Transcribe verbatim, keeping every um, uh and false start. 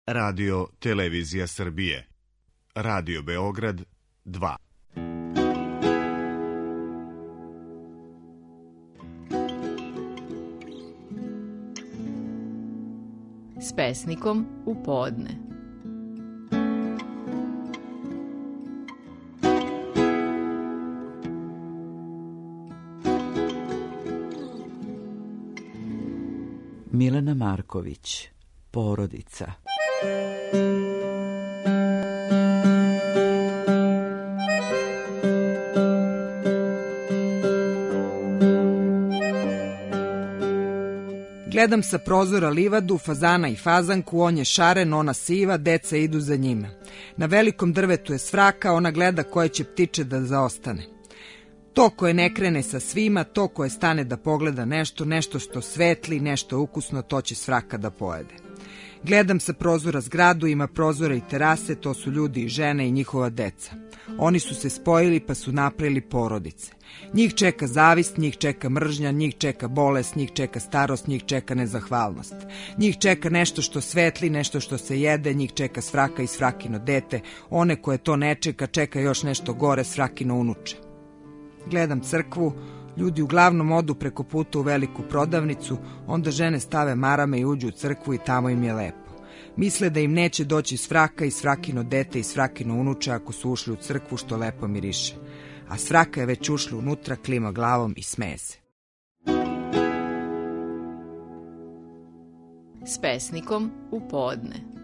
Radio Televizija Srbije. Radio Beograd dva. S pesnikom u podne. Milena Marković, Porodica. Gledam sa prozora livadu, fazana i fazanku, on je šaren, ona siva, deca idu za njima. Na velikom drvetu je svraka, ona gleda koje će ptiče da zaostane. To koje ne krene sa svima, to koje stane da pogleda nešto, nešto što svetli, nešto ukusno, to će svraka da pojede. Gledam sa prozora zgradu, ima prozora i terase, to su ljudi i žene i njihova deca. Oni su se spojili pa su napravili porodice. Njih čeka zavist, njih čeka mržnja, njih čeka bolest, njih čeka starost, njih čeka nezahvalnost. Njih čeka nešto što svetli, nešto što se jede, njih čeka svraka i svrakino dete. One koje to ne čeka, čeka još nešto gore, svrakino unuče. Gledam crkvu, ljudi uglavnom odu preko puta u veliku prodavnicu, onda žene stave marame i uđu u crkvu i tamo im je lepo. Misle da im neće doći svraka i svrakino dete i svrakino unuče ako su ušli u crkvu, što lepo miriše. A svraka je već ušla unutra, klima glavom i smeje se. S pesnikom u podne.